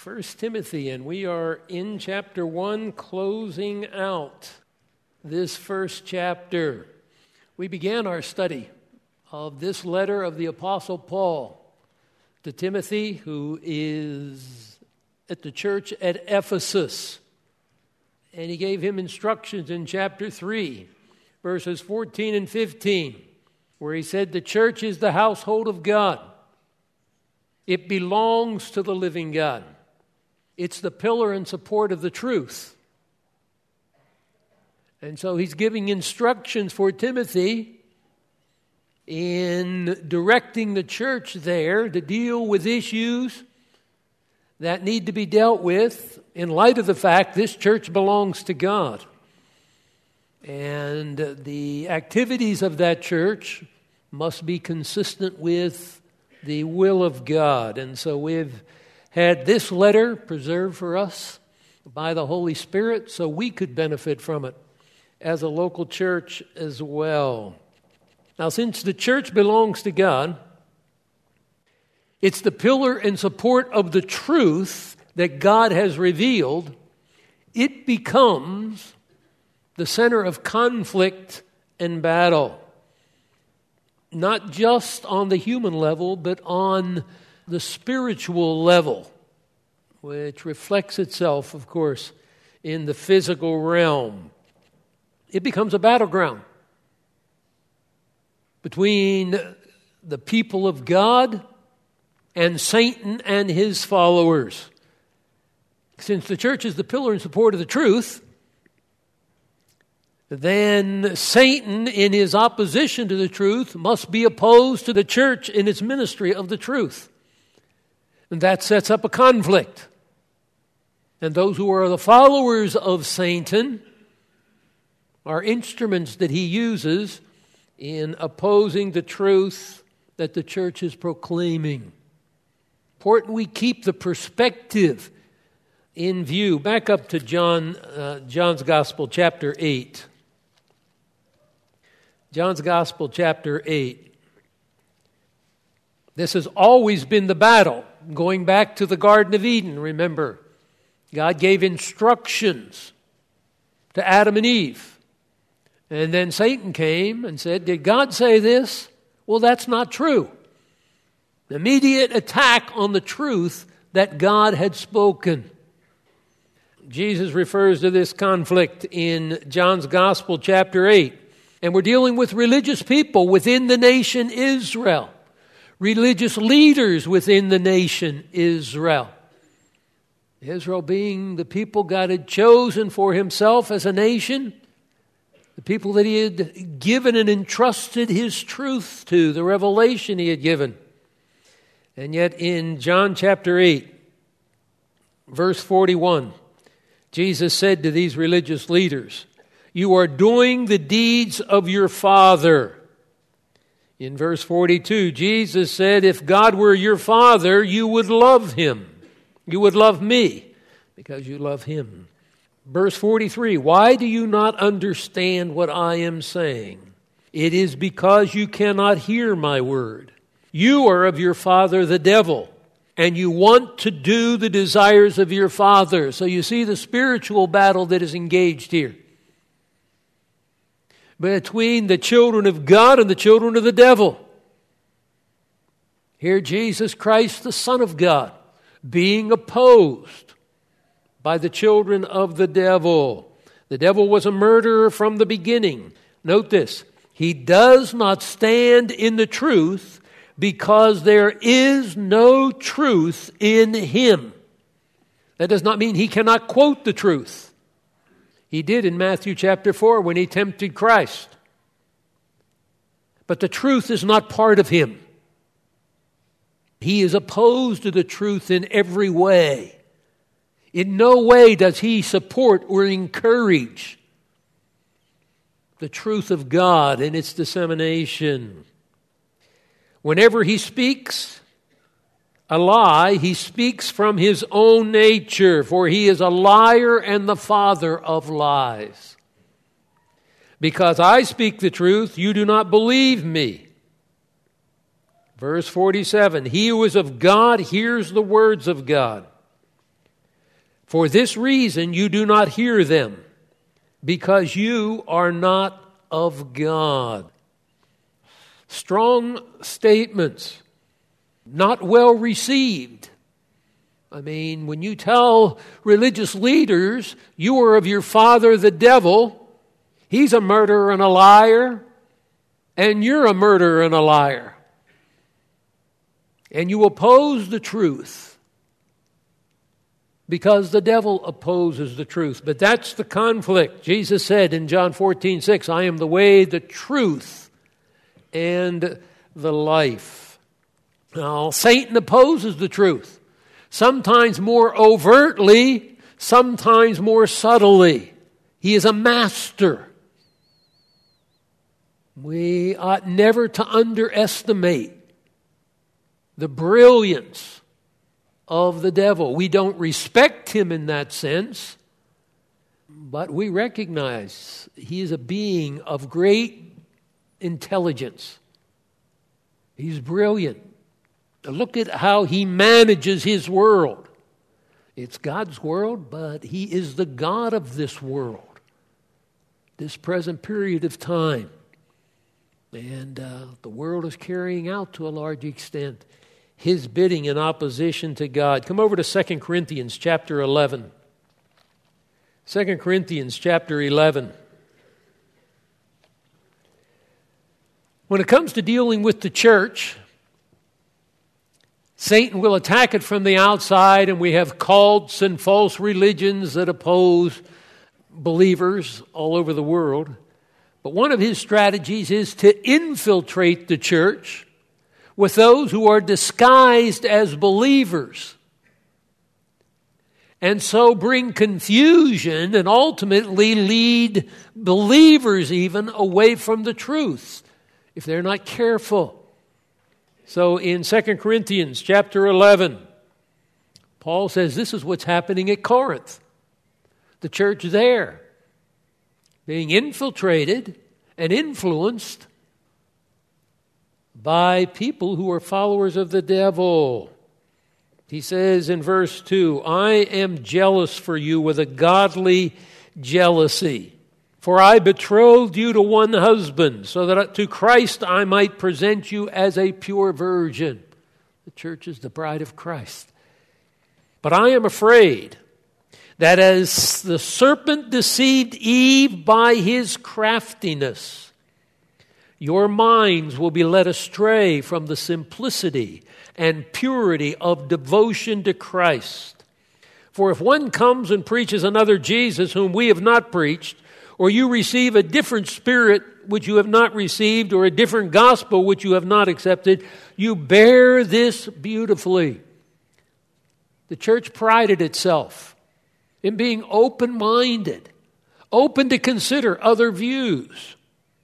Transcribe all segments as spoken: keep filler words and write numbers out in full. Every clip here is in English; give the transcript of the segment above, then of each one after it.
First Timothy, and we are in chapter one, closing out this first chapter. We began our study of this letter of the Apostle Paul to Timothy, who is at the church at Ephesus. And he gave him instructions in chapter three, verses fourteen and fifteen, where he said, the church is the household of God. It belongs to the living God. It's the pillar and support of the truth. And so he's giving instructions for Timothy in directing the church there to deal with issues that need to be dealt with in light of the fact this church belongs to God. And the activities of that church must be consistent with the will of God. And so we've had this letter preserved for us by the Holy Spirit so we could benefit from it as a local church as well. Now, since the church belongs to God, it's the pillar and support of the truth that God has revealed. It becomes the center of conflict and battle, not just on the human level, but on the spiritual level, which reflects itself, of course, in the physical realm. It becomes a battleground between the people of God and Satan and his followers. Since the church is the pillar and support of the truth, then Satan, in his opposition to the truth, must be opposed to the church in its ministry of the truth. And that sets up a conflict. And those who are the followers of Satan are instruments that he uses in opposing the truth that the church is proclaiming. Important we keep the perspective in view. Back up to John, uh, John's Gospel, chapter eight. John's Gospel, chapter eight. This has always been the battle. Going back to the Garden of Eden, remember, God gave instructions to Adam and Eve. And then Satan came and said, did God say this? Well, that's not true. Immediate attack on the truth that God had spoken. Jesus refers to this conflict in John's Gospel, chapter eight. And we're dealing with religious people within the nation Israel. Religious leaders within the nation Israel. Israel being the people God had chosen for himself as a nation. The people that he had given and entrusted his truth to, the revelation he had given. And yet in John chapter eight, verse forty-one, Jesus said to these religious leaders, you are doing the deeds of your father. In verse forty-two, Jesus said, if God were your father, you would love him. You would love me because you love him. Verse forty-three, why do you not understand what I am saying? It is because you cannot hear my word. You are of your father the devil, and you want to do the desires of your father. So you see the spiritual battle that is engaged here between the children of God and the children of the devil. Here Jesus Christ, the Son of God, being opposed by the children of the devil. The devil was a murderer from the beginning. Note this, he does not stand in the truth because there is no truth in him. That does not mean he cannot quote the truth. He did in Matthew chapter four when he tempted Christ. But the truth is not part of him. He is opposed to the truth in every way. In no way does he support or encourage the truth of God and its dissemination. Whenever he speaks a lie, he speaks from his own nature, for he is a liar and the father of lies. Because I speak the truth, you do not believe me. Verse forty-seven, he who is of God hears the words of God. For this reason you do not hear them, because you are not of God. Strong statements, not well received. I mean, when you tell religious leaders you are of your father the devil, he's a murderer and a liar, and you're a murderer and a liar, and you oppose the truth, because the devil opposes the truth. But that's the conflict. Jesus said in John fourteen six, I am the way, the truth, and the life. Now, Satan opposes the truth, sometimes more overtly, sometimes more subtly. He is a master. We ought never to underestimate the brilliance of the devil. We don't respect him in that sense, but we recognize he is a being of great intelligence. He's brilliant. Look at how he manages his world. It's God's world, but he is the God of this world, this present period of time. And uh, the world is carrying out to a large extent his bidding in opposition to God. Come over to Second Corinthians chapter eleven. Second Corinthians chapter eleven. When it comes to dealing with the church, Satan will attack it from the outside, and we have cults and false religions that oppose believers all over the world. But one of his strategies is to infiltrate the church with those who are disguised as believers, and so bring confusion and ultimately lead believers even away from the truth if they're not careful. So in Second Corinthians chapter eleven, Paul says this is what's happening at Corinth. The church there being infiltrated and influenced by people who are followers of the devil. He says in verse two, I am jealous for you with a godly jealousy. For I betrothed you to one husband, so that to Christ I might present you as a pure virgin. The church is the bride of Christ. But I am afraid that as the serpent deceived Eve by his craftiness, your minds will be led astray from the simplicity and purity of devotion to Christ. For if one comes and preaches another Jesus whom we have not preached, or you receive a different spirit which you have not received, or a different gospel which you have not accepted, you bear this beautifully. The church prided itself in being open-minded, open to consider other views.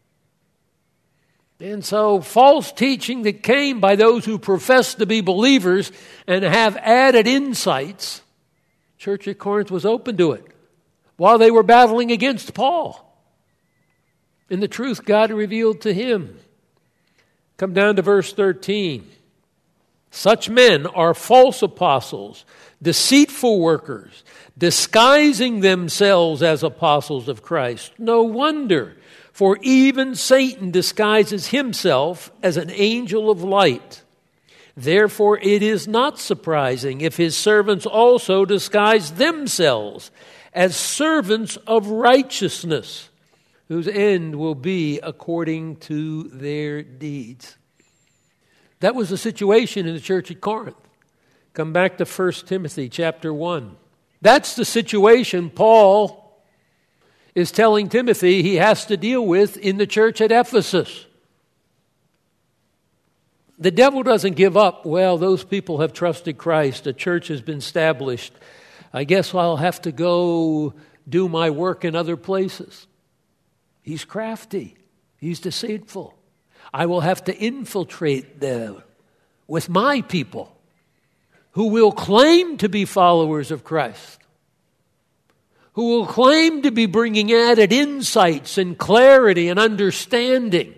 And so false teaching that came by those who profess to be believers and have added insights, Church at Corinth was open to it while they were battling against Paul in the truth God revealed to him. Come down to verse thirteen. Such men are false apostles, deceitful workers, disguising themselves as apostles of Christ. No wonder, for even Satan disguises himself as an angel of light. Therefore it is not surprising if his servants also disguise themselves as servants of righteousness, whose end will be according to their deeds. That was the situation in the church at Corinth. Come back to First Timothy chapter one. That's the situation Paul is telling Timothy he has to deal with in the church at Ephesus. The devil doesn't give up. Well, those people have trusted Christ. A church has been established. I guess I'll have to go do my work in other places. He's crafty. He's deceitful. I will have to infiltrate them with my people who will claim to be followers of Christ, who will claim to be bringing added insights and clarity and understanding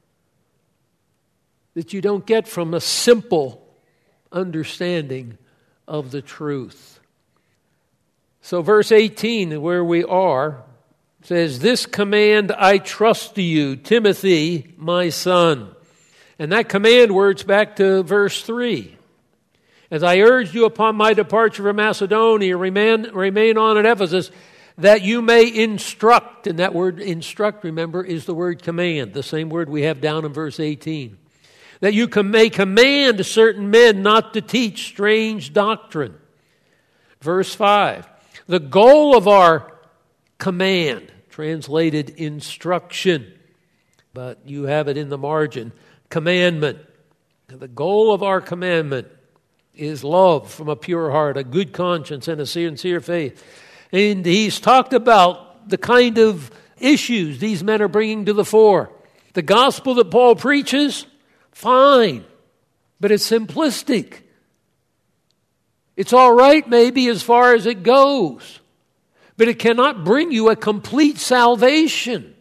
that you don't get from a simple understanding of the truth. So verse eighteen, where we are, says, "This command I trust to you, Timothy, my son." And that command word's back to verse three. "As I urged you upon my departure from Macedonia, remain, remain on at Ephesus, that you may instruct." And that word instruct, remember, is the word command, the same word we have down in verse eighteen. "That you may command certain men not to teach strange doctrine." Verse five. The goal of our command, translated instruction, but you have it in the margin, commandment. The goal of our commandment is love from a pure heart, a good conscience, and a sincere faith. And he's talked about the kind of issues these men are bringing to the fore. The gospel that Paul preaches, fine, but it's simplistic. It's all right maybe as far as it goes, but it cannot bring you a complete salvation.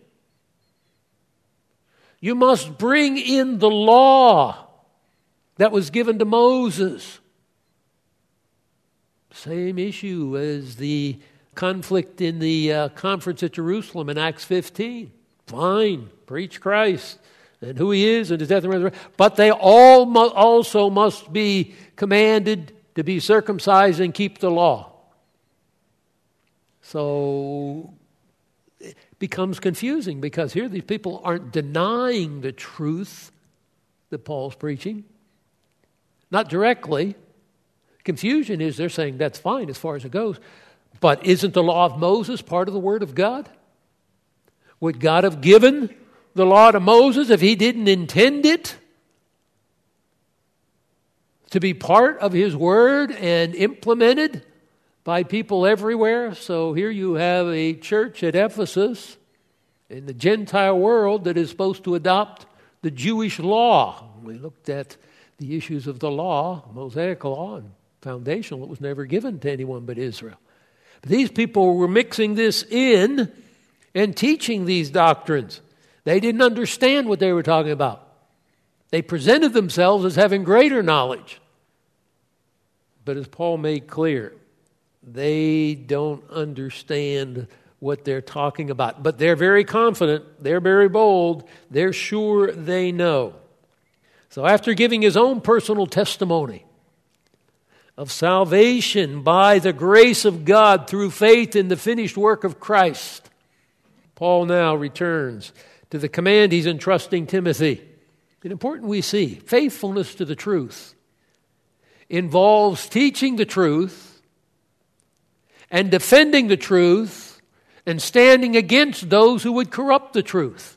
You must bring in the law that was given to Moses. Same issue as the conflict in the uh, conference at Jerusalem in Acts fifteen. Fine, preach Christ and who he is and his death and resurrection. But they all mu- also must be commanded to be circumcised and keep the law. So it becomes confusing because here these people aren't denying the truth that Paul's preaching. Not directly. Confusion is they're saying that's fine as far as it goes. But isn't the law of Moses part of the Word of God? Would God have given the law to Moses if he didn't intend it to be part of his Word and implemented by people everywhere? So here you have a church at Ephesus in the Gentile world that is supposed to adopt the Jewish law. We looked at the issues of the law, Mosaic law, and foundational. It was never given to anyone but Israel. But these people were mixing this in and teaching these doctrines. They didn't understand what they were talking about. They presented themselves as having greater knowledge. But as Paul made clear, they don't understand what they're talking about. But they're very confident, they're very bold, they're sure they know. So after giving his own personal testimony of salvation by the grace of God through faith in the finished work of Christ, Paul now returns to the command he's entrusting Timothy. It's important we see faithfulness to the truth involves teaching the truth and defending the truth and standing against those who would corrupt the truth.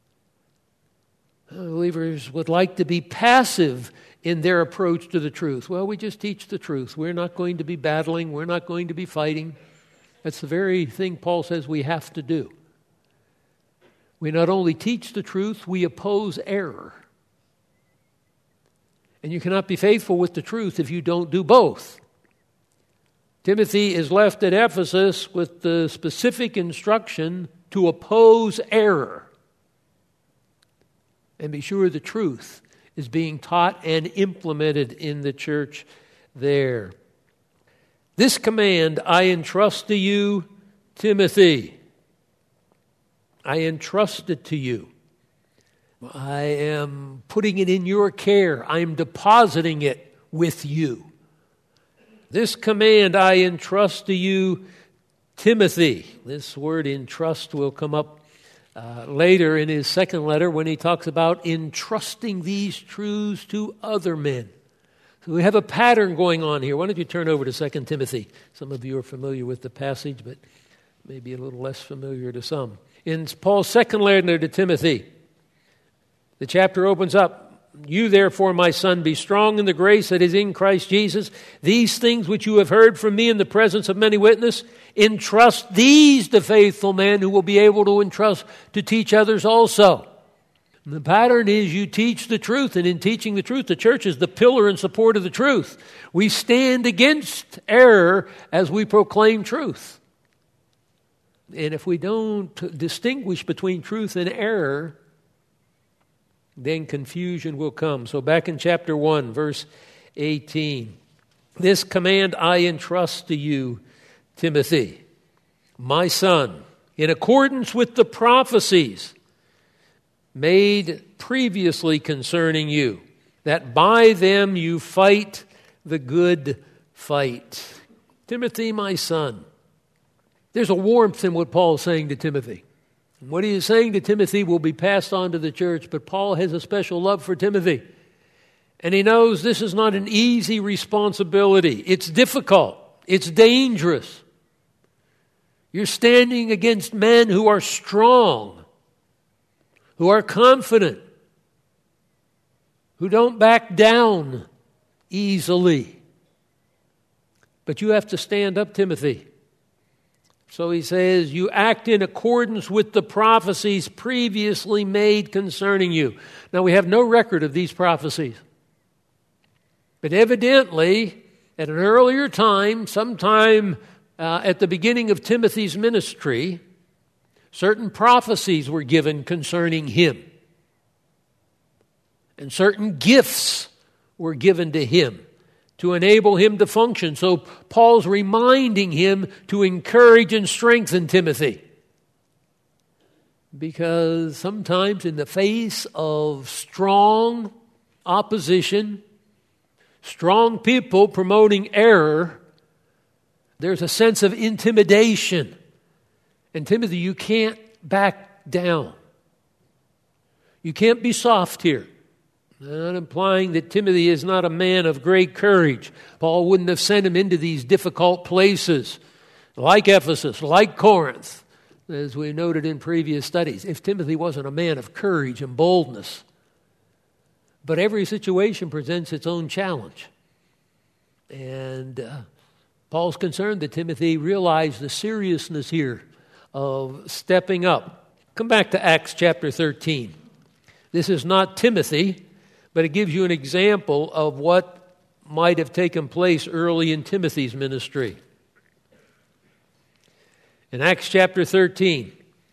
Believers would like to be passive in their approach to the truth. Well, we just teach the truth. We're not going to be battling. We're not going to be fighting. That's the very thing Paul says we have to do. We not only teach the truth, we oppose error. And you cannot be faithful with the truth if you don't do both. Timothy is left at Ephesus with the specific instruction to oppose error and be sure the truth is being taught and implemented in the church there. This command I entrust to you, Timothy. I entrust it to you. I am putting it in your care. I am depositing it with you. This command I entrust to you, Timothy. This word entrust will come up uh, later in his second letter when he talks about entrusting these truths to other men. So we have a pattern going on here. Why don't you turn over to Second Timothy? Some of you are familiar with the passage, but maybe a little less familiar to some. In Paul's second letter to Timothy, the chapter opens up, "You therefore, my son, be strong in the grace that is in Christ Jesus. These things which you have heard from me in the presence of many witnesses, entrust these to faithful men who will be able to entrust to teach others also." And the pattern is you teach the truth, and in teaching the truth, the church is the pillar and support of the truth. We stand against error as we proclaim truth. And if we don't distinguish between truth and error, then confusion will come. So back in chapter one, verse eighteen. "This command I entrust to you, Timothy, my son, in accordance with the prophecies made previously concerning you, that by them you fight the good fight. Timothy, my son. There's a warmth in what Paul's saying to Timothy. What he is saying to Timothy will be passed on to the church, but Paul has a special love for Timothy. And he knows this is not an easy responsibility. It's difficult. It's dangerous. You're standing against men who are strong, who are confident, who don't back down easily. But you have to stand up, Timothy. So he says, you act in accordance with the prophecies previously made concerning you. Now, we have no record of these prophecies. But evidently, at an earlier time, sometime uh, at the beginning of Timothy's ministry, certain prophecies were given concerning him. And certain gifts were given to him to enable him to function. So Paul's reminding him to encourage and strengthen Timothy. Because sometimes in the face of strong opposition, strong people promoting error, there's a sense of intimidation. And Timothy, you can't back down. You can't be soft here. I'm not implying that Timothy is not a man of great courage. Paul wouldn't have sent him into these difficult places like Ephesus, like Corinth, as we noted in previous studies, if Timothy wasn't a man of courage and boldness. But every situation presents its own challenge. And uh, Paul's concerned that Timothy realize the seriousness here of stepping up. Come back to Acts chapter thirteen. This is not Timothy, but it gives you an example of what might have taken place early in Timothy's ministry. In Acts chapter thirteen,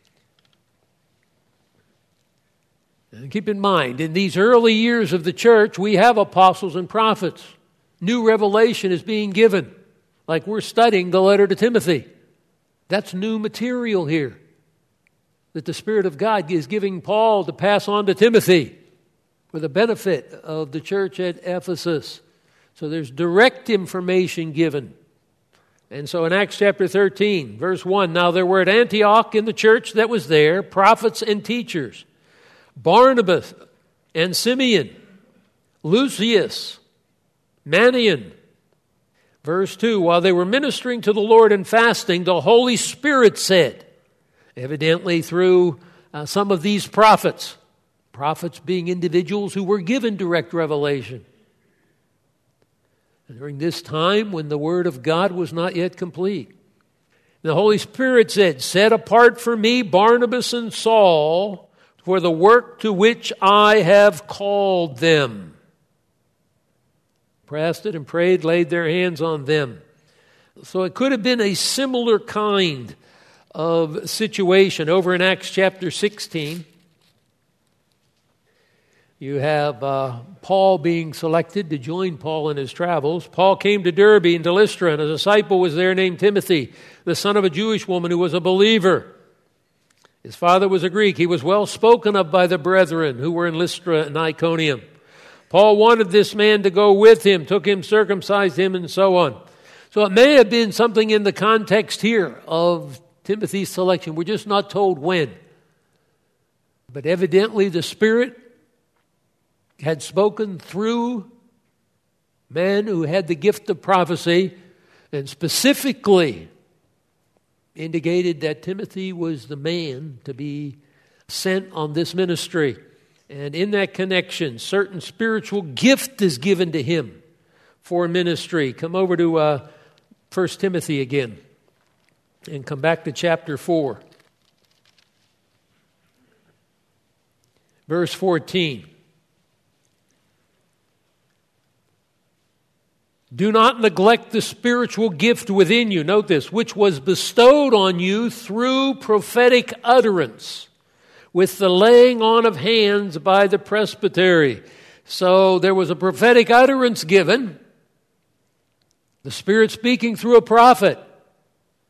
and keep in mind, in these early years of the church, we have apostles and prophets. New revelation is being given, like we're studying the letter to Timothy. That's new material here that the Spirit of God is giving Paul to pass on to Timothy for the benefit of the church at Ephesus. So there's direct information given. And so in Acts chapter thirteen, verse one, now there were at Antioch in the church that was there prophets and teachers, Barnabas and Simeon, Lucius, Manaen. Verse two, while they were ministering to the Lord and fasting, the Holy Spirit said, evidently through uh, some of these prophets, prophets being individuals who were given direct revelation. And during this time when the Word of God was not yet complete, the Holy Spirit said, set apart for me Barnabas and Saul for the work to which I have called them. Fasted and prayed, laid their hands on them. So it could have been a similar kind of situation. Over in Acts chapter sixteen, you have uh, Paul being selected to join Paul in his travels. Paul came to Derbe and to Lystra, and a disciple was there named Timothy, the son of a Jewish woman who was a believer. His father was a Greek. He was well spoken of by the brethren who were in Lystra and Iconium. Paul wanted this man to go with him, took him, circumcised him, and so on. So it may have been something in the context here of Timothy's selection. We're just not told when. But evidently the Spirit had spoken through men who had the gift of prophecy and specifically indicated that Timothy was the man to be sent on this ministry. And in that connection, certain spiritual gift is given to him for ministry. Come over to uh, First Timothy again and come back to chapter four. Verse fourteen. Do not neglect the spiritual gift within you, note this, which was bestowed on you through prophetic utterance, with the laying on of hands by the presbytery. So there was a prophetic utterance given, the Spirit speaking through a prophet.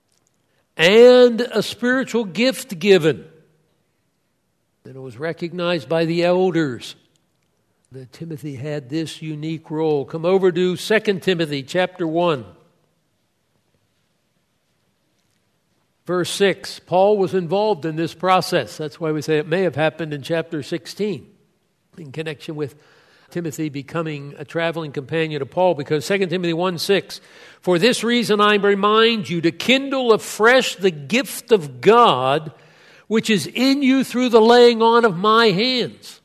and a spiritual gift given. And it was recognized by the elders that Timothy had this unique role. Come over to Second Timothy chapter one. Verse six, Paul was involved in this process. That's why we say it may have happened in chapter sixteen in connection with Timothy becoming a traveling companion of Paul, because Second Timothy one six, for this reason I remind you to kindle afresh the gift of God which is in you through the laying on of my hands.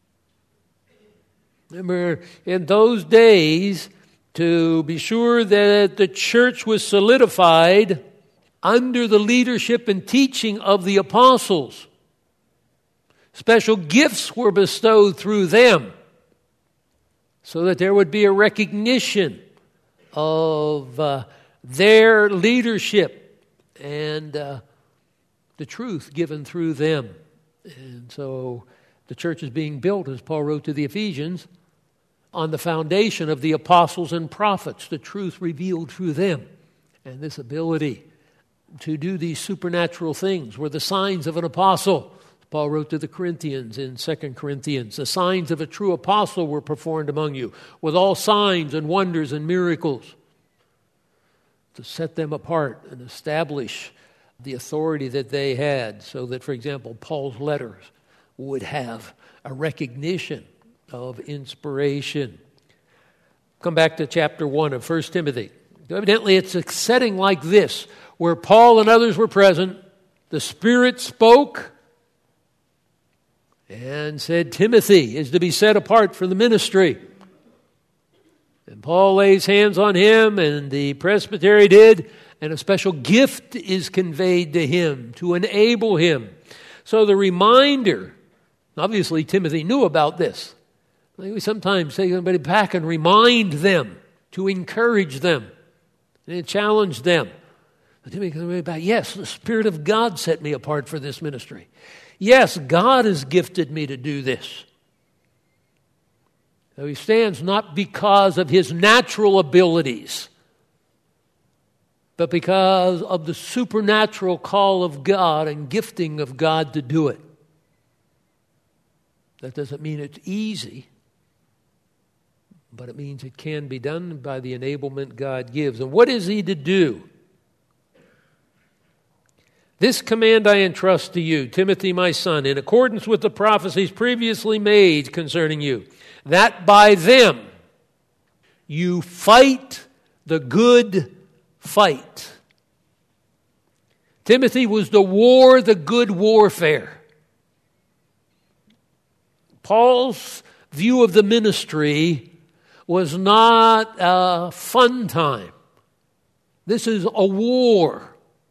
Remember, in those days, to be sure that the church was solidified under the leadership and teaching of the apostles, special gifts were bestowed through them so that there would be a recognition of uh, their leadership and uh, the truth given through them. And so the church is being built, as Paul wrote to the Ephesians, on the foundation of the apostles and prophets, the truth revealed through them. And this ability to do these supernatural things were the signs of an apostle. Paul wrote to the Corinthians in Second Corinthians, the signs of a true apostle were performed among you, with all signs and wonders and miracles, to set them apart and establish the authority that they had, so that, for example, Paul's letters would have a recognition of inspiration. Come back to chapter one of First Timothy. Evidently, it's a setting like this, where Paul and others were present. The Spirit spoke and said, Timothy is to be set apart for the ministry. And Paul lays hands on him, and the presbytery did, and a special gift is conveyed to him to enable him. So the reminder, obviously Timothy knew about this. We sometimes take somebody back and remind them, to encourage them, and challenge them. Timothy comes back, yes, the Spirit of God set me apart for this ministry. Yes, God has gifted me to do this. So he stands not because of his natural abilities, but because of the supernatural call of God and gifting of God to do it. That doesn't mean it's easy, but it means it can be done by the enablement God gives. And what is he to do? This command I entrust to you, Timothy, my son, in accordance with the prophecies previously made concerning you, that by them you fight the good fight. Timothy was to war the good warfare. Paul's view of the ministry was not a fun time. This is a war.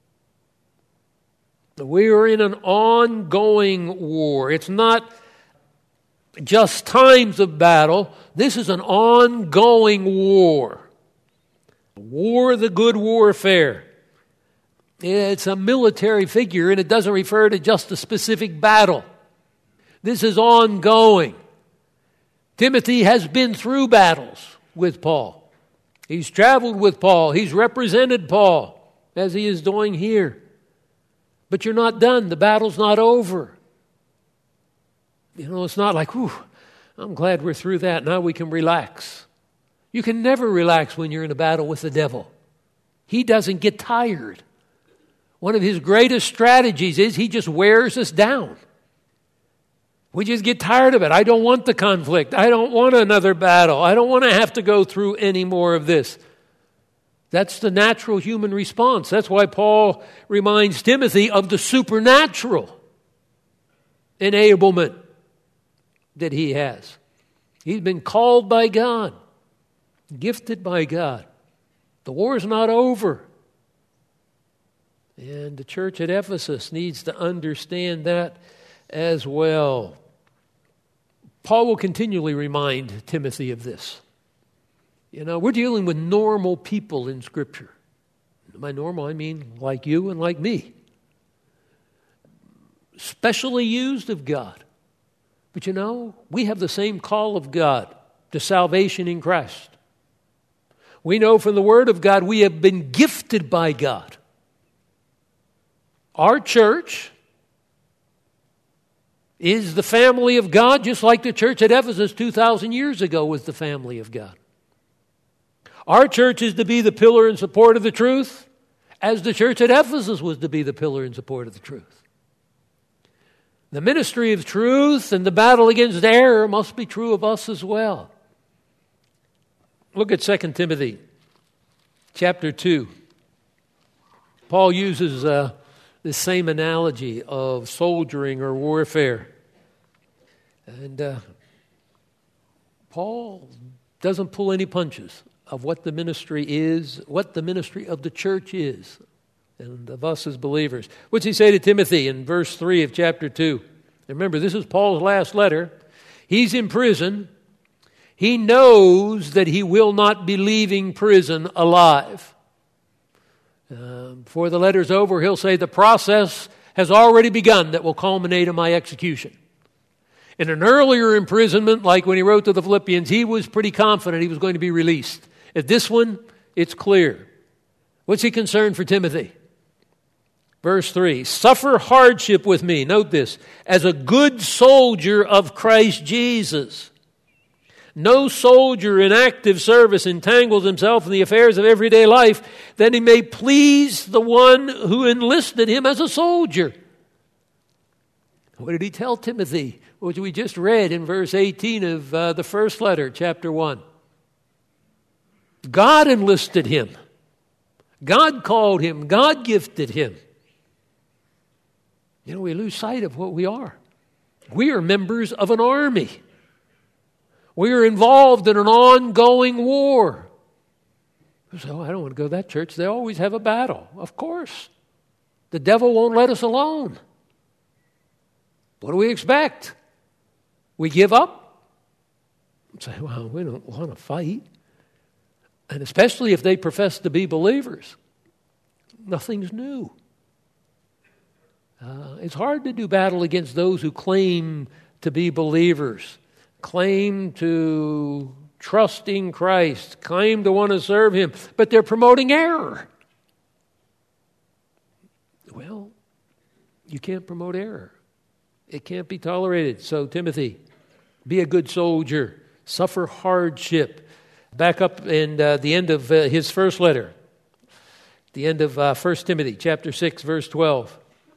We are in an ongoing war. It's not just times of battle. This is an ongoing war. War, the good warfare. It's a military figure, and it doesn't refer to just a specific battle. This is ongoing. Timothy has been through battles with Paul. He's traveled with Paul. He's represented Paul, as he is doing here. But you're not done. The battle's not over. You know, it's not like, whew, I'm glad we're through that. Now we can relax. You can never relax when you're in a battle with the devil. He doesn't get tired. One of his greatest strategies is he just wears us down. We just get tired of it. I don't want the conflict. I don't want another battle. I don't want to have to go through any more of this. That's the natural human response. That's why Paul reminds Timothy of the supernatural enablement that he has. He's been called by God, gifted by God. The war's not over. And the church at Ephesus needs to understand that as well. Paul will continually remind Timothy of this. You know, we're dealing with normal people in Scripture. By normal, I mean like you and like me. Specially used of God. But you know, we have the same call of God to salvation in Christ. We know from the Word of God we have been gifted by God Our church is the family of God, just like the church at Ephesus two thousand years ago was the family of God. Our church is to be the pillar and support of the truth, as the church at Ephesus was to be the pillar and support of the truth. The ministry of truth and the battle against error must be true of us as well. Look at Second Timothy chapter two. Paul uses uh, the same analogy of soldiering or warfare. And uh, Paul doesn't pull any punches of what the ministry is, what the ministry of the church is, and of us as believers. What's he say to Timothy in verse three of chapter two? And remember, this is Paul's last letter. He's in prison. He knows that he will not be leaving prison alive. Uh, before the letter's over, he'll say, the process has already begun that will culminate in my execution. In an earlier imprisonment, like when he wrote to the Philippians, he was pretty confident he was going to be released. At this one, it's clear. What's he concerned for Timothy? Verse three, suffer hardship with me, note this, as a good soldier of Christ Jesus. No soldier in active service entangles himself in the affairs of everyday life, that he may please the one who enlisted him as a soldier. What did he tell Timothy? Which we just read in verse eighteen of uh, the first letter, chapter one. God enlisted him. God called him. God gifted him. You know, we lose sight of what we are. We are members of an army. We are involved in an ongoing war. You say, oh, I don't want to go to that church. They always have a battle. Of course. The devil won't let us alone. What do we expect? We give up? Say, well, we don't want to fight. And especially if they profess to be believers. Nothing's new. Uh, it's hard to do battle against those who claim to be believers, claim to trust in Christ, claim to want to serve Him, but they're promoting error. Well, you can't promote error. It can't be tolerated. So, Timothy, be a good soldier. Suffer hardship. Back up in uh, the end of uh, his first letter. The end of uh, First Timothy, chapter six, verse twelve.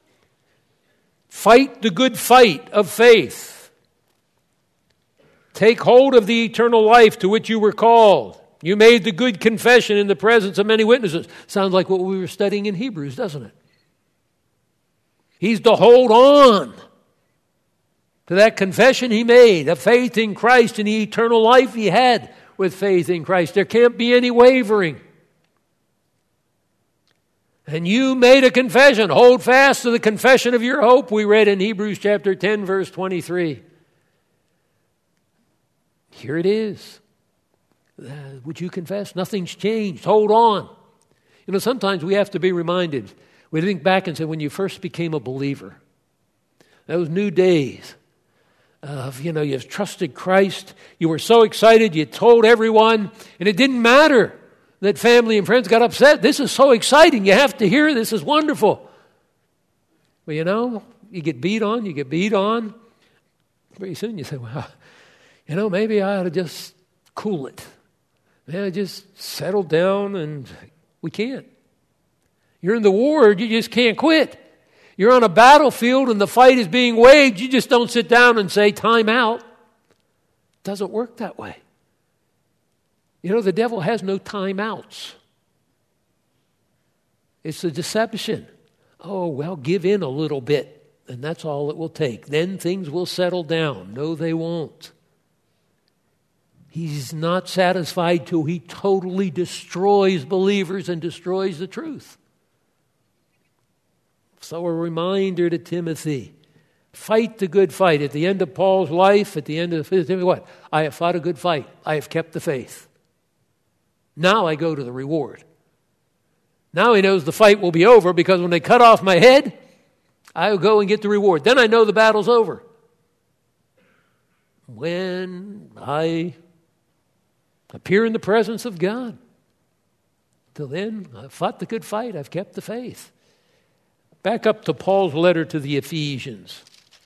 Fight the good fight of faith. Take hold of the eternal life to which you were called. You made the good confession in the presence of many witnesses. Sounds like what we were studying in Hebrews, doesn't it? He's to hold on to that confession he made of faith in Christ and the eternal life he had with faith in Christ. There can't be any wavering. And you made a confession. Hold fast to the confession of your hope, we read in Hebrews chapter ten, verse twenty-three. Here it is. Uh, would you confess? Nothing's changed. Hold on. You know, sometimes we have to be reminded. We think back and say, when you first became a believer, those new days of, you know, you trusted Christ, you were so excited, you told everyone, and it didn't matter that family and friends got upset. This is so exciting. You have to hear this is wonderful. Well, you know, you get beat on, you get beat on. Pretty soon you say, well, you know, maybe I ought to just cool it. Man, just settle down, and we can't. You're in the war, you just can't quit. You're on a battlefield and the fight is being waged. You just don't sit down and say, time out. It doesn't work that way. You know, the devil has no time outs. It's a deception. Oh, well, give in a little bit, and that's all it will take. Then things will settle down. No, they won't. He's not satisfied till he totally destroys believers and destroys the truth. So a reminder to Timothy, fight the good fight. At the end of Paul's life, at the end of his, what? I have fought a good fight. I have kept the faith. Now I go to the reward. Now he knows the fight will be over, because when they cut off my head, I'll go and get the reward. Then I know the battle's over. When I appear in the presence of God. Till then, I've fought the good fight. I've kept the faith. Back up to Paul's letter to the Ephesians.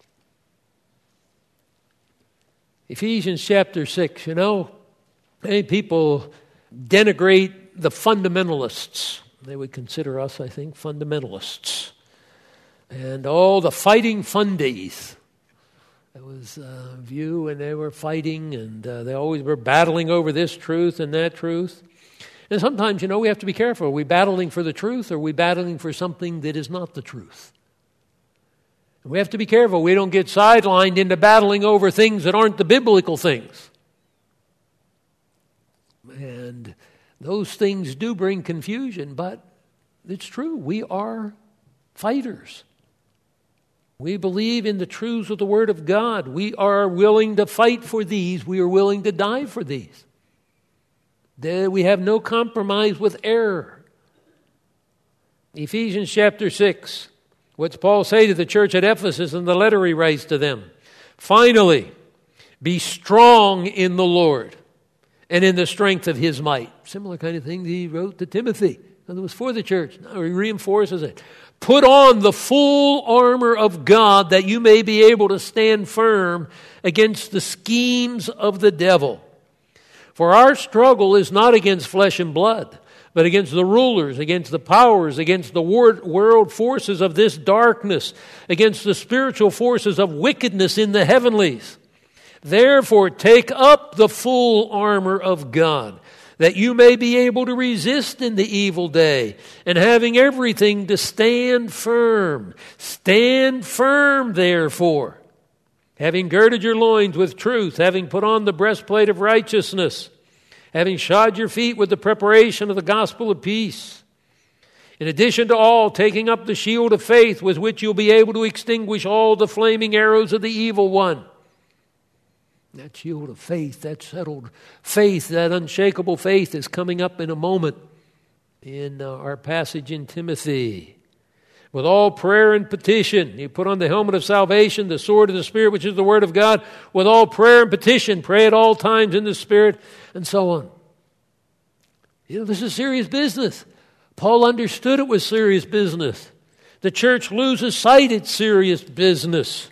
Ephesians chapter six, you know, many people denigrate the fundamentalists. They would consider us, I think, fundamentalists. And all the fighting fundies. That was a view, and they were fighting, and uh, they always were battling over this truth and that truth. And sometimes, you know, we have to be careful. Are we battling for the truth, or are we battling for something that is not the truth? And we have to be careful. We don't get sidelined into battling over things that aren't the biblical things. And those things do bring confusion, but it's true. We are fighters. We believe in the truths of the Word of God. We are willing to fight for these. We are willing to die for these. We have no compromise with error. Ephesians chapter six. What's Paul say to the church at Ephesus in the letter he writes to them? Finally, be strong in the Lord and in the strength of His might. Similar kind of thing he wrote to Timothy. That was for the church. Now he reinforces it. Put on the full armor of God that you may be able to stand firm against the schemes of the devil. For our struggle is not against flesh and blood, but against the rulers, against the powers, against the world forces of this darkness, against the spiritual forces of wickedness in the heavenlies. Therefore, take up the full armor of God, that you may be able to resist in the evil day, and having everything to stand firm. Stand firm, therefore, having girded your loins with truth, having put on the breastplate of righteousness, having shod your feet with the preparation of the gospel of peace. In addition to all, taking up the shield of faith with which you'll be able to extinguish all the flaming arrows of the evil one. That shield of faith, that settled faith, that unshakable faith is coming up in a moment in uh, our passage in Timothy. With all prayer and petition, you put on the helmet of salvation, the sword of the Spirit, which is the Word of God. With all prayer and petition, pray at all times in the Spirit, and so on. You know, this is serious business. Paul understood it was serious business. The church loses sight it's serious business.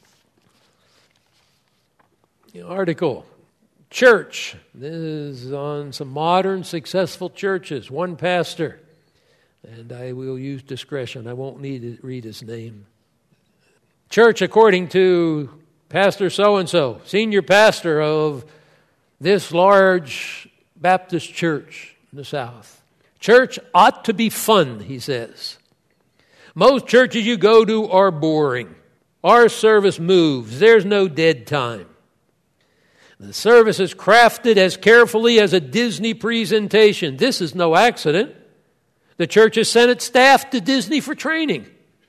The article, church. This is on some modern successful churches. One pastor, and I will use discretion. I won't need to read his name. Church, according to Pastor so-and-so, senior pastor of this large Baptist church in the South. Church ought to be fun, he says. Most churches you go to are boring. Our service moves. There's no dead time. The service is crafted as carefully as a Disney presentation. This is no accident. The church has sent its staff to Disney for training.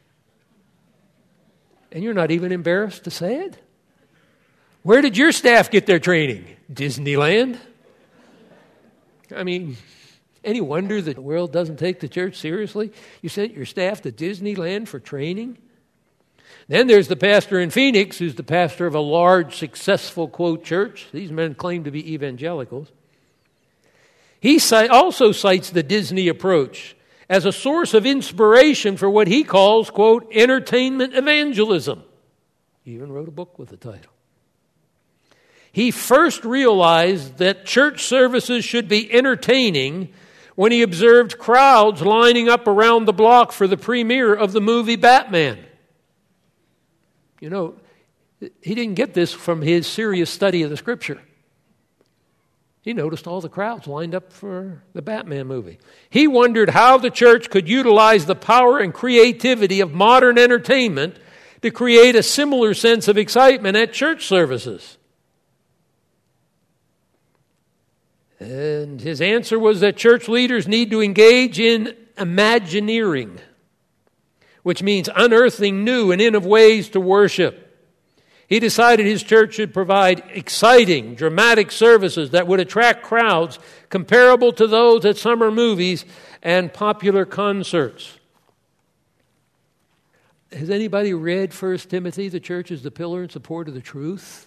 And you're not even embarrassed to say it? Where did your staff get their training? Disneyland? I mean, any wonder the world doesn't take the church seriously? You sent your staff to Disneyland for training? Then there's the pastor in Phoenix, who's the pastor of a large, successful, quote, church. These men claim to be evangelicals. He also cites the Disney approach as a source of inspiration for what he calls, quote, entertainment evangelism. He even wrote a book with the title. He first realized that church services should be entertaining when he observed crowds lining up around the block for the premiere of the movie Batman. You know, he didn't get this from his serious study of the Scripture. He noticed all the crowds lined up for the Batman movie. He wondered how the church could utilize the power and creativity of modern entertainment to create a similar sense of excitement at church services. And his answer was that church leaders need to engage in imagineering, which means unearthing new and innovative ways to worship. He decided his church should provide exciting, dramatic services that would attract crowds comparable to those at summer movies and popular concerts. Has anybody read First Timothy? The church is the pillar and support of the truth.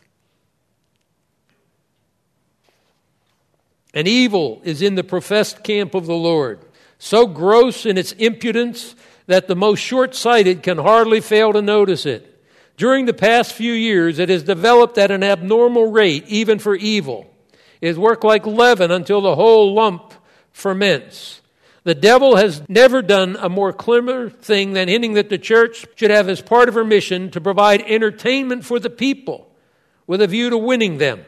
And evil is in the professed camp of the Lord, so gross in its impudence that the most short-sighted can hardly fail to notice it. During the past few years, it has developed at an abnormal rate, even for evil. It has worked like leaven until the whole lump ferments. The devil has never done a more clever thing than hinting that the church should have as part of her mission to provide entertainment for the people with a view to winning them.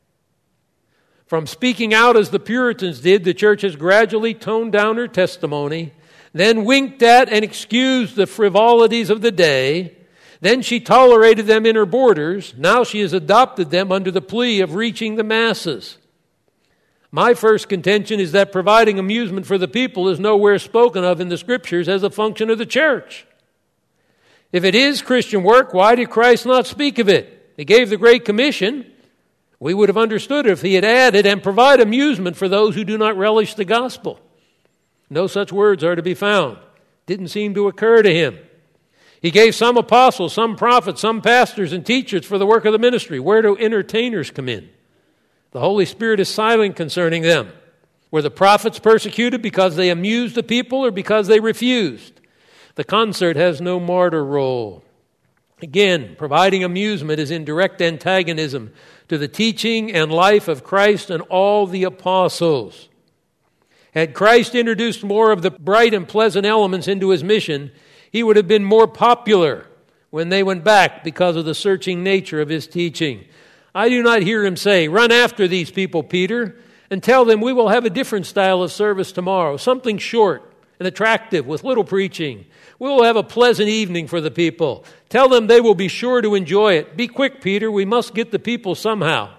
From speaking out as the Puritans did, the church has gradually toned down her testimony, then winked at and excused the frivolities of the day. Then she tolerated them in her borders. Now she has adopted them under the plea of reaching the masses. My first contention is that providing amusement for the people is nowhere spoken of in the Scriptures as a function of the church. If it is Christian work, why did Christ not speak of it? He gave the Great Commission. We would have understood it if he had added, and provide amusement for those who do not relish the gospel. No such words are to be found. Didn't seem to occur to him. He gave some apostles, some prophets, some pastors and teachers for the work of the ministry. Where do entertainers come in? The Holy Spirit is silent concerning them. Were the prophets persecuted because they amused the people or because they refused? The concert has no martyr role. Again, providing amusement is in direct antagonism to the teaching and life of Christ and all the apostles. Had Christ introduced more of the bright and pleasant elements into his mission, he would have been more popular when they went back because of the searching nature of his teaching. I do not hear him say, "Run after these people, Peter, and tell them we will have a different style of service tomorrow, something short and attractive with little preaching. We will have a pleasant evening for the people. Tell them they will be sure to enjoy it. Be quick, Peter, we must get the people somehow."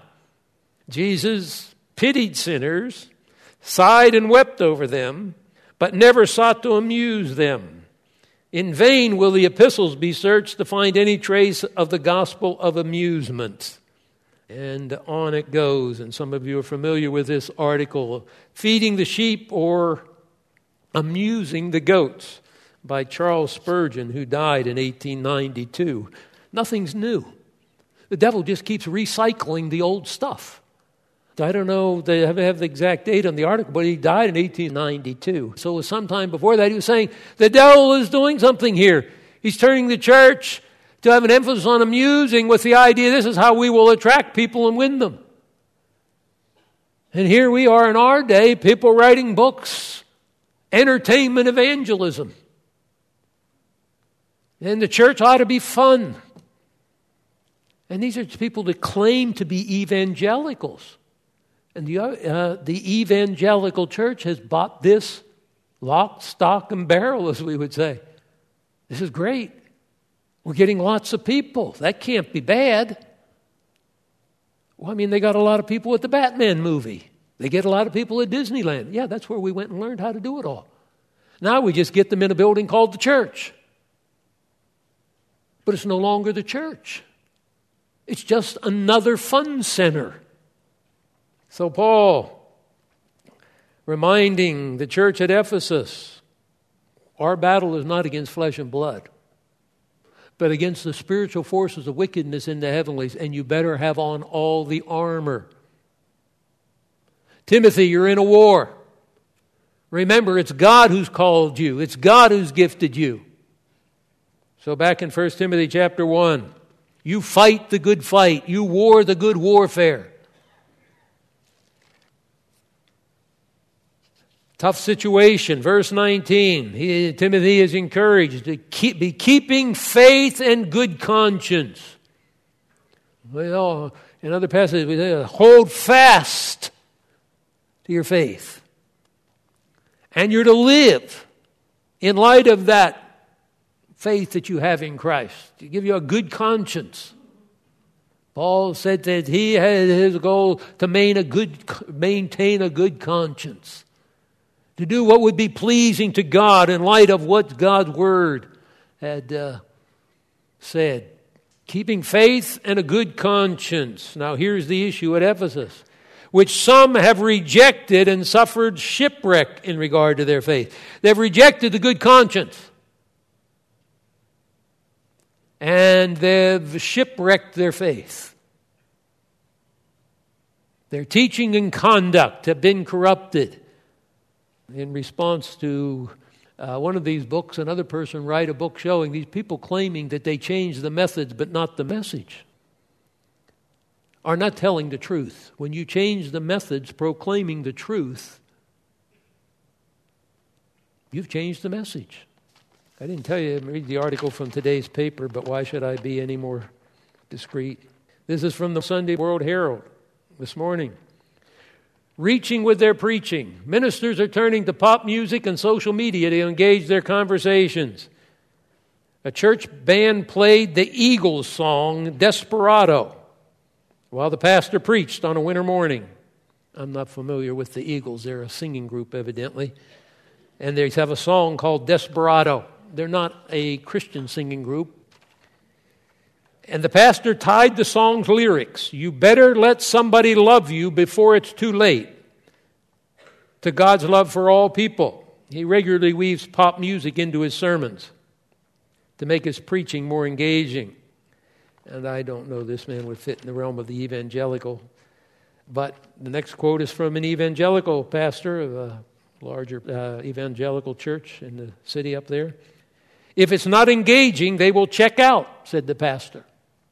Jesus pitied sinners, sighed and wept over them, but never sought to amuse them. In vain will the epistles be searched to find any trace of the gospel of amusement. And on it goes, and some of you are familiar with this article, Feeding the Sheep or Amusing the Goats by Charles Spurgeon, who died in eighteen ninety-two. Nothing's new. The devil just keeps recycling the old stuff. I don't know, they haven't have the exact date on the article, but he died in eighteen ninety-two. So sometime before that, he was saying, the devil is doing something here. He's turning the church to have an emphasis on amusing with the idea this is how we will attract people and win them. And here we are in our day, people writing books, entertainment evangelism. And the church ought to be fun. And these are people that claim to be evangelicals. And the, uh, the evangelical church has bought this lock, stock, and barrel, as we would say. This is great. We're getting lots of people. That can't be bad. Well, I mean, they got a lot of people at the Batman movie. They get a lot of people at Disneyland. Yeah, that's where we went and learned how to do it all. Now we just get them in a building called the church. But it's no longer the church. It's just another fun center. So Paul, reminding the church at Ephesus, our battle is not against flesh and blood, but against the spiritual forces of wickedness in the heavenlies, and you better have on all the armor. Timothy, you're in a war. Remember, it's God who's called you. It's God who's gifted you. So back in First Timothy chapter one, you fight the good fight. You war the good warfare. Tough situation. Verse nineteen, he, Timothy is encouraged to keep, be keeping faith and good conscience. Well, in other passages, we say, hold fast to your faith. And you're to live in light of that faith that you have in Christ. To give you a good conscience. Paul said that he had his goal to maintain a good, maintain a good conscience. To do what would be pleasing to God in light of what God's Word had uh, said. Keeping faith and a good conscience. Now here's the issue at Ephesus, which some have rejected and suffered shipwreck in regard to their faith. They've rejected the good conscience. And they've shipwrecked their faith. Their teaching and conduct have been corrupted in response to uh, one of these books, another person write a book showing these people claiming that they changed the methods but not the message are not telling the truth. When you change the methods proclaiming the truth, you've changed the message. I didn't tell you, read the article from today's paper, but why should I be any more discreet? This is from the Sunday World Herald this morning. Reaching with their preaching. Ministers are turning to pop music and social media to engage their conversations. A church band played the Eagles song, Desperado, while the pastor preached on a winter morning. I'm not familiar with the Eagles. They're a singing group, evidently. And they have a song called Desperado. They're not a Christian singing group. And the pastor tied the song's lyrics, "You better let somebody love you before it's too late," to God's love for all people. He regularly weaves pop music into his sermons to make his preaching more engaging. And I don't know this man would fit in the realm of the evangelical. But the next quote is from an evangelical pastor of a larger uh, evangelical church in the city up there. "If it's not engaging, they will check out," said the pastor.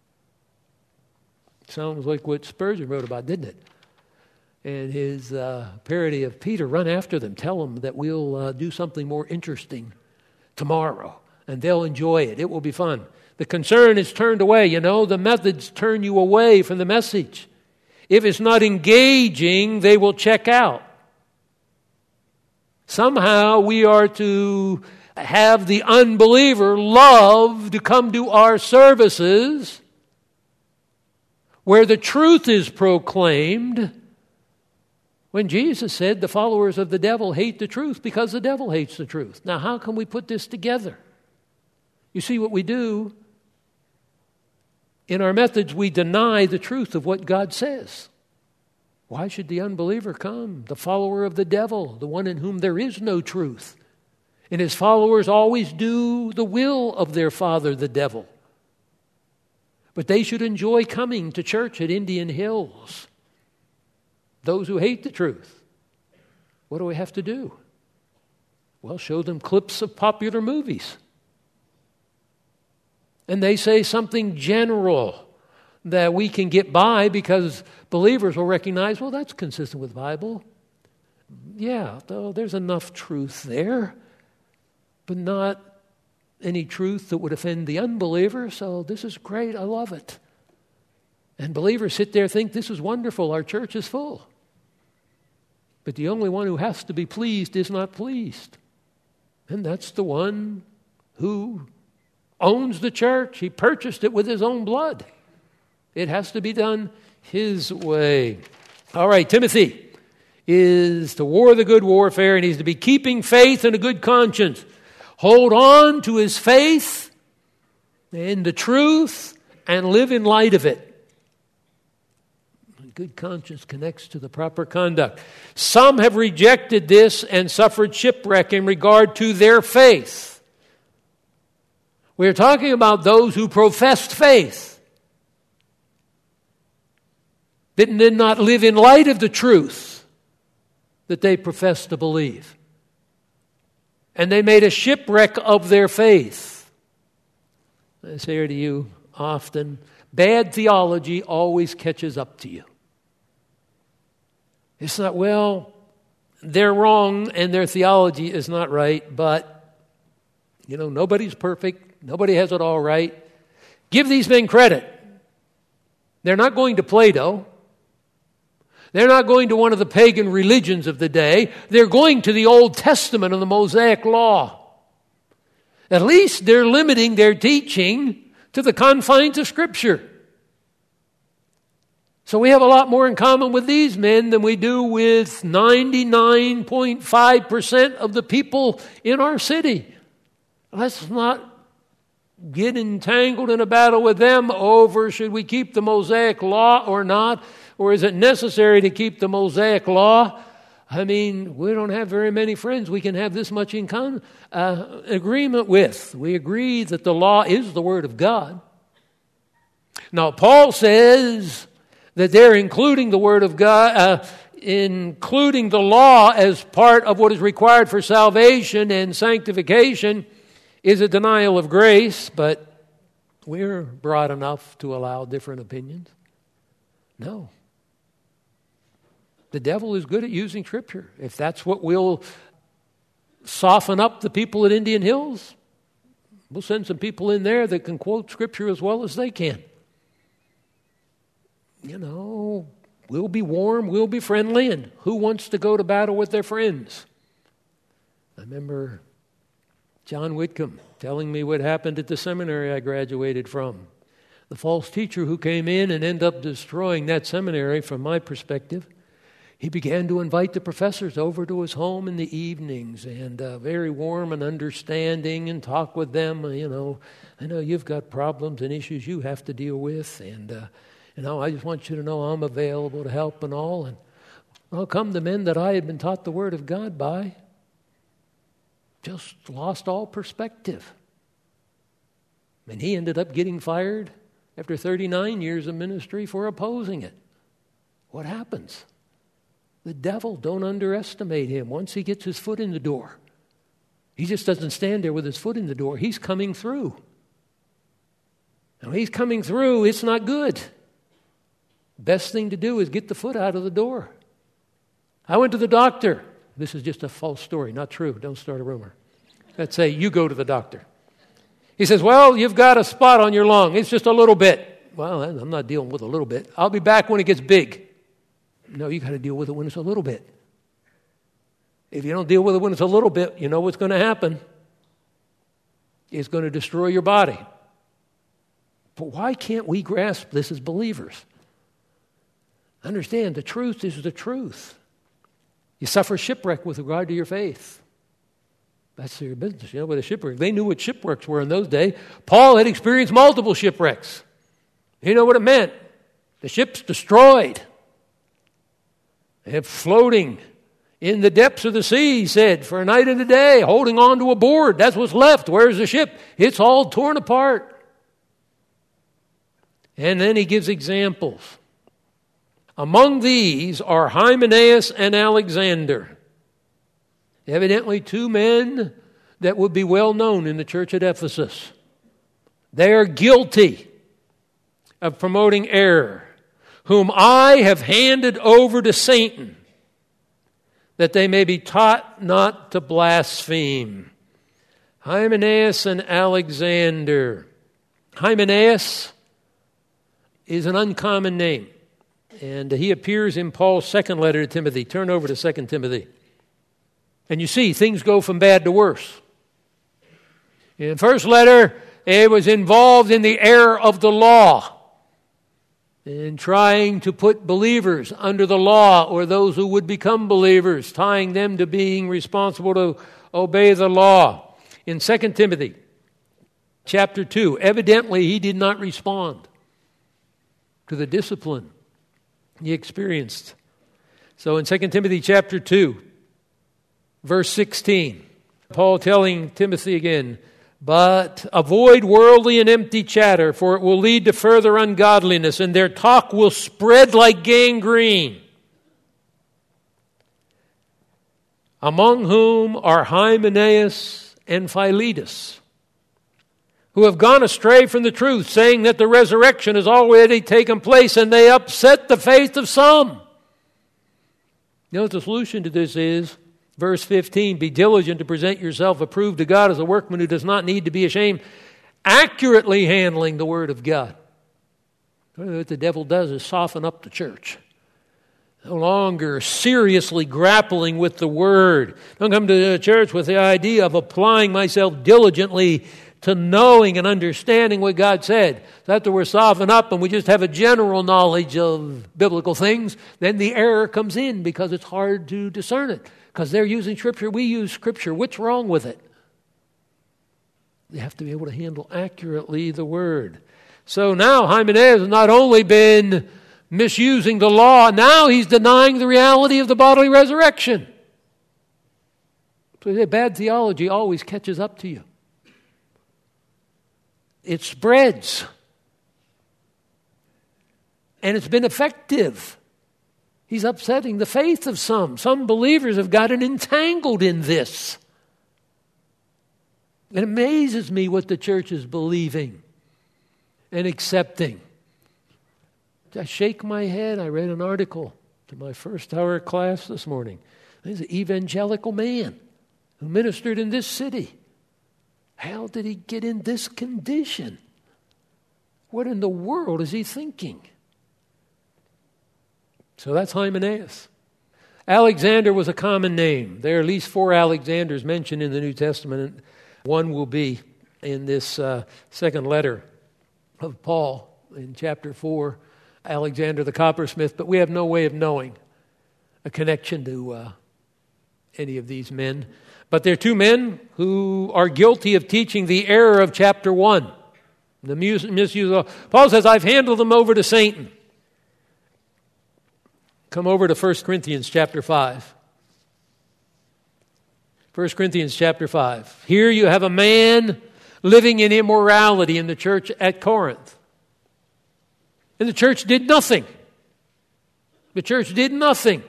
Sounds like what Spurgeon wrote about, didn't it? And his uh, parody of Peter, "Run after them. Tell them that we'll uh, do something more interesting tomorrow, and they'll enjoy it. It will be fun." The concern is turned away. You know, the methods turn you away from the message. If it's not engaging, they will check out. Somehow we are to have the unbeliever love to come to our services where the truth is proclaimed, when Jesus said the followers of the devil hate the truth because the devil hates the truth. Now, how can we put this together? You see what we do? In our methods, we deny the truth of what God says. Why should the unbeliever come? The follower of the devil, the one in whom there is no truth. And his followers always do the will of their father, the devil. But they should enjoy coming to church at Indian Hills. Those who hate the truth, what do we have to do? Well, show them clips of popular movies. And they say something general that we can get by because believers will recognize, well, that's consistent with the Bible. Yeah, though there's enough truth there, but not any truth that would offend the unbeliever. So this is great. I love it. And believers sit there and think, this is wonderful. Our church is full. But the only one who has to be pleased is not pleased. And that's the one who owns the church. He purchased it with his own blood. It has to be done his way. All right, Timothy is to war the good warfare, and he's to be keeping faith and a good conscience. Hold on to his faith and the truth and live in light of it. A good conscience connects to the proper conduct. Some have rejected this and suffered shipwreck in regard to their faith. We're talking about those who professed faith, that did not live in light of the truth that they professed to believe. And they made a shipwreck of their faith. I say to you often, bad theology always catches up to you. It's not, well, they're wrong and their theology is not right, but, you know, nobody's perfect. Nobody has it all right. Give these men credit. They're not going to Plato. They're not going to one of the pagan religions of the day. They're going to the Old Testament and the Mosaic Law. At least they're limiting their teaching to the confines of Scripture. So we have a lot more in common with these men than we do with ninety-nine point five percent of the people in our city. Let's not get entangled in a battle with them over should we keep the Mosaic Law or not, or is it necessary to keep the Mosaic Law? I mean, we don't have very many friends we can have this much in con- uh, agreement with. We agree that the law is the Word of God. Now, Paul says that they're including the Word of God uh, including the law as part of what is required for salvation and sanctification is a denial of grace, but we're broad enough to allow different opinions. No. The devil is good at using Scripture. If that's what will soften up the people at Indian Hills, we'll send some people in there that can quote Scripture as well as they can. You know, we'll be warm, we'll be friendly, and who wants to go to battle with their friends? I remember John Whitcomb telling me what happened at the seminary I graduated from. The false teacher who came in and ended up destroying that seminary, from my perspective, he began to invite the professors over to his home in the evenings, and uh, very warm and understanding, and talk with them. You know, I know you've got problems and issues you have to deal with, and uh, you know, I just want you to know I'm available to help and all. And I'll come the men that I had been taught the Word of God by just lost all perspective. And he ended up getting fired after thirty-nine years of ministry for opposing it. What happens? The devil, don't underestimate him. Once he gets his foot in the door, he just doesn't stand there with his foot in the door. He's coming through. And when he's coming through, it's not good. Best thing to do is get the foot out of the door. I went to the doctor. This is just a false story, not true. Don't start a rumor. Let's say you go to the doctor. He says, well, you've got a spot on your lung. It's just a little bit. Well, I'm not dealing with a little bit. I'll be back when it gets big. No, you got to deal with it when it's a little bit. If you don't deal with it when it's a little bit, you know what's going to happen. It's going to destroy your body. But why can't we grasp this as believers? Understand, the truth is the truth. You suffer shipwreck with regard to your faith. That's your business, you know, with a shipwreck. They knew what shipwrecks were in those days. Paul had experienced multiple shipwrecks. You know what it meant? The ship's destroyed. And floating in the depths of the sea, he said, for a night and a day, holding on to a board. That's what's left. Where's the ship? It's all torn apart. And then he gives examples. Among these are Hymenaeus and Alexander. Evidently two men that would be well known in the church at Ephesus. They are guilty of promoting error, whom I have handed over to Satan, that they may be taught not to blaspheme. Hymenaeus and Alexander. Hymenaeus is an uncommon name, and he appears in Paul's second letter to Timothy. Turn over to Second Timothy. And you see, things go from bad to worse. In the first letter, it was involved in the error of the law, in trying to put believers under the law, or those who would become believers, tying them to being responsible to obey the law. In Second Timothy chapter two, evidently he did not respond to the discipline he experienced. So in Second Timothy chapter two, verse sixteen, Paul telling Timothy again, but avoid worldly and empty chatter, for it will lead to further ungodliness, and their talk will spread like gangrene. Among whom are Hymenaeus and Philetus, who have gone astray from the truth, saying that the resurrection has already taken place, and they upset the faith of some. You know what the solution to this is? Verse fifteen, be diligent to present yourself approved to God as a workman who does not need to be ashamed, accurately handling the Word of God. What the devil does is soften up the church. No longer seriously grappling with the Word. Don't come to the church with the idea of applying myself diligently to knowing and understanding what God said. So after we're softened up and we just have a general knowledge of biblical things, then the error comes in because it's hard to discern it. Because they're using Scripture, we use Scripture. What's wrong with it? They have to be able to handle accurately the Word. So now Hymenaeus has not only been misusing the law, now he's denying the reality of the bodily resurrection. So bad theology always catches up to you. It spreads. And it's been effective He's upsetting the faith of some. Some believers have gotten entangled in this. It amazes me what the church is believing and accepting. I shake my head. I read an article to my first hour class this morning. He's an evangelical man who ministered in this city. How did he get in this condition? What in the world is he thinking? So that's Hymenaeus. Alexander was a common name. There are at least four Alexanders mentioned in the New Testament. One will be in this uh, second letter of Paul in chapter four, Alexander the coppersmith, but we have no way of knowing a connection to uh, any of these men. But they're two men who are guilty of teaching the error of chapter one. The misuse of, Paul says, I've handed them over to Satan. Come over to First Corinthians chapter five. First Corinthians chapter five. Here you have a man living in immorality in the church at Corinth. And the church did nothing. The church did nothing.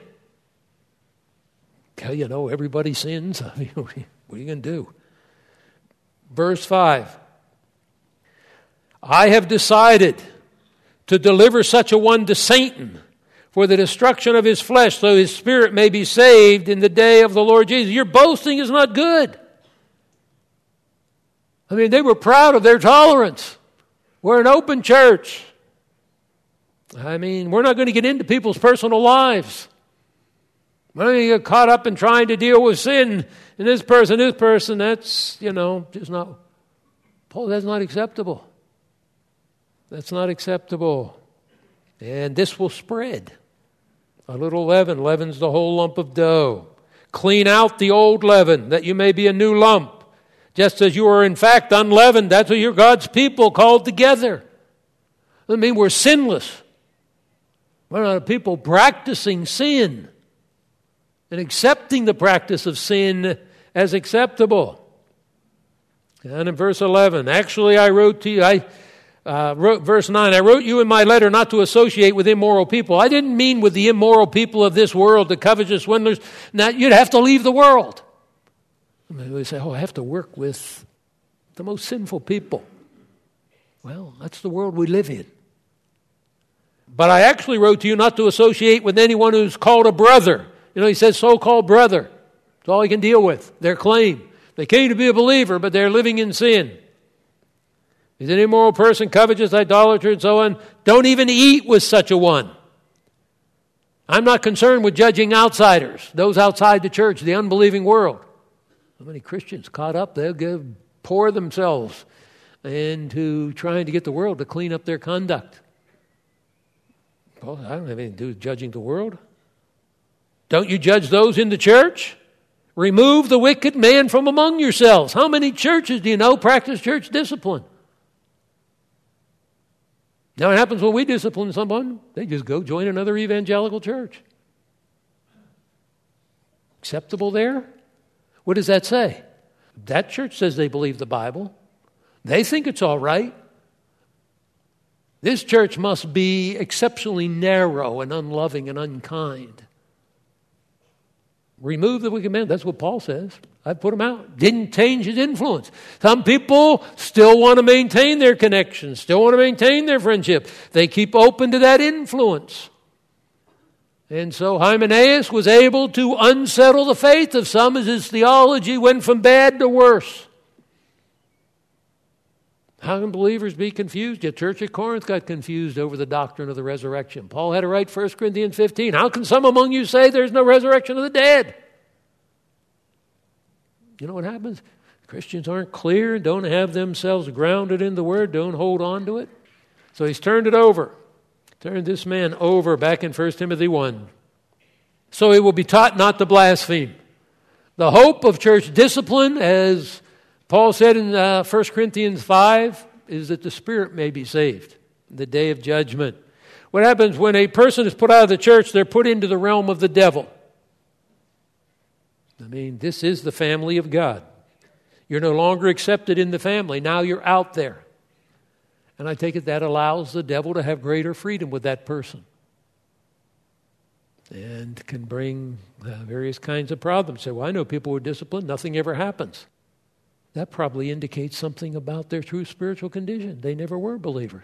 Okay, you know, everybody sins. I mean, what are you going to do? Verse five. I have decided to deliver such a one to Satan for the destruction of his flesh, so his spirit may be saved in the day of the Lord Jesus. Your boasting is not good. I mean, they were proud of their tolerance. We're an open church. I mean, we're not going to get into people's personal lives. We're not going to get caught up in trying to deal with sin in this person, this person. That's, you know, just not, Paul, that's not acceptable. That's not acceptable. And this will spread. A little leaven leavens the whole lump of dough. Clean out the old leaven, that you may be a new lump. Just as you are in fact unleavened, that's what you're God's people called together. I mean, we're sinless. We're not a people practicing sin and accepting the practice of sin as acceptable. And in verse eleven, actually I wrote to you, I uh, wrote, verse nine, I wrote you in my letter not to associate with immoral people. I didn't mean with the immoral people of this world, the covetous swindlers. Now, you'd have to leave the world. I mean, we say, oh, I have to work with the most sinful people. Well, that's the world we live in. But I actually wrote to you not to associate with anyone who's called a brother. You know, he says so-called brother. That's all he can deal with, their claim. They came to be a believer, but they're living in sin. He's an immoral person, covetous, idolater, and so on. Don't even eat with such a one. I'm not concerned with judging outsiders, those outside the church, the unbelieving world. How many Christians caught up, they'll give, pour themselves into trying to get the world to clean up their conduct. Well, I don't have anything to do with judging the world. Don't you judge those in the church? Remove the wicked man from among yourselves. How many churches do you know practice church discipline? Now, what happens when we discipline someone? They just go join another evangelical church. Acceptable there? What does that say? That church says they believe the Bible. They think it's all right. This church must be exceptionally narrow and unloving and unkind. Remove the wicked man. That's what Paul says. I put him out. Didn't change his influence. Some people still want to maintain their connections, still want to maintain their friendship. They keep open to that influence. And so Hymenaeus was able to unsettle the faith of some as his theology went from bad to worse. How can believers be confused? The church at Corinth got confused over the doctrine of the resurrection. Paul had to write First Corinthians fifteen. How can some among you say there's no resurrection of the dead? You know what happens? Christians aren't clear, don't have themselves grounded in the Word, don't hold on to it. So he's turned it over. Turned this man over back in First Timothy one. So he will be taught not to blaspheme. The hope of church discipline, as Paul said in uh, First Corinthians five, is that the spirit may be saved in the day of judgment. What happens when a person is put out of the church? They're put into the realm of the devil. I mean, this is the family of God. You're no longer accepted in the family. Now you're out there. And I take it that allows the devil to have greater freedom with that person. and can bring uh, various kinds of problems. Say, well, I know people who are disciplined, nothing ever happens. That probably indicates something about their true spiritual condition. They never were believers.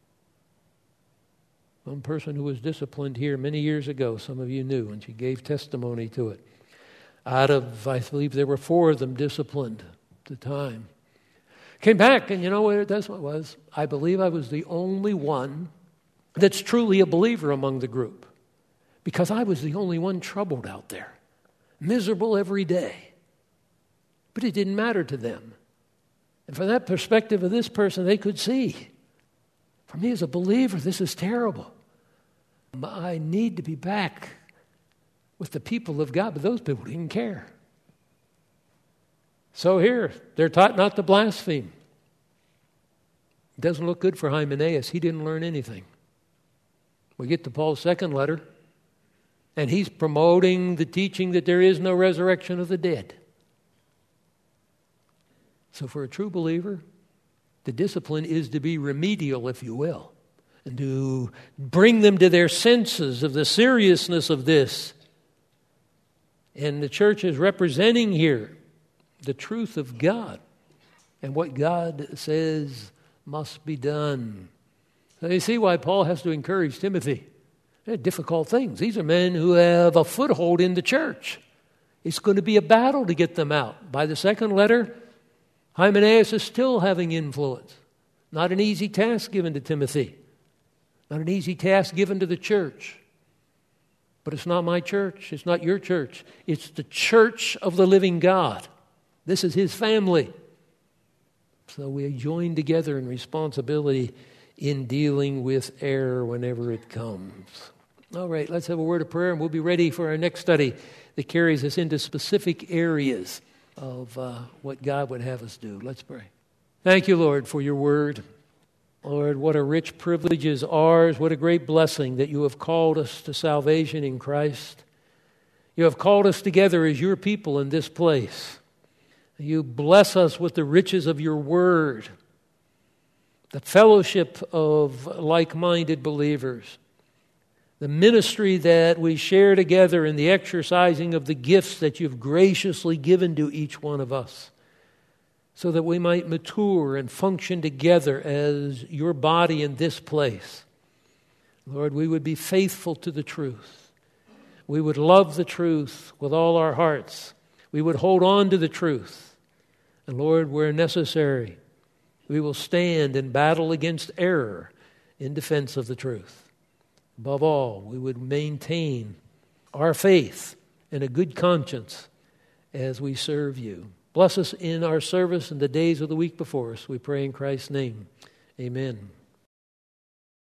One person who was disciplined here many years ago, some of you knew, and she gave testimony to it. Out of, I believe there were four of them disciplined at the time. Came back, and you know what that's what it was? I believe I was the only one that's truly a believer among the group, because I was the only one troubled out there, miserable every day. But it didn't matter to them. And from that perspective of this person, they could see, for me as a believer, this is terrible. I need to be back with the people of God, but those people didn't care. So here, they're taught not to blaspheme. It doesn't look good for Hymenaeus. He didn't learn anything. We get to Paul's second letter, and he's promoting the teaching that there is no resurrection of the dead. So for a true believer, the discipline is to be remedial, if you will, and to bring them to their senses of the seriousness of this. And the church is representing here the truth of God and what God says must be done. So you see why Paul has to encourage Timothy. They're difficult things. These are men who have a foothold in the church. It's going to be a battle to get them out. By the second letter, Hymenaeus is still having influence. Not an easy task given to Timothy. Not an easy task given to the church. But it's not my church. It's not your church. It's the church of the living God. This is his family. So we join together in responsibility in dealing with error whenever it comes. All right, let's have a word of prayer, and we'll be ready for our next study that carries us into specific areas of uh, what God would have us do. Let's pray. Thank you, Lord, for your word. Lord, what a rich privilege is ours. What a great blessing that you have called us to salvation in Christ. You have called us together as your people in this place. You bless us with the riches of your word, the fellowship of like-minded believers, the ministry that we share together in the exercising of the gifts that you've graciously given to each one of us, so that we might mature and function together as your body in this place. Lord, we would be faithful to the truth. We would love the truth with all our hearts. We would hold on to the truth. And Lord, where necessary, we will stand and battle against error in defense of the truth. Above all, we would maintain our faith and a good conscience as we serve you. Bless us in our service and the days of the week before us. We pray in Christ's name. Amen.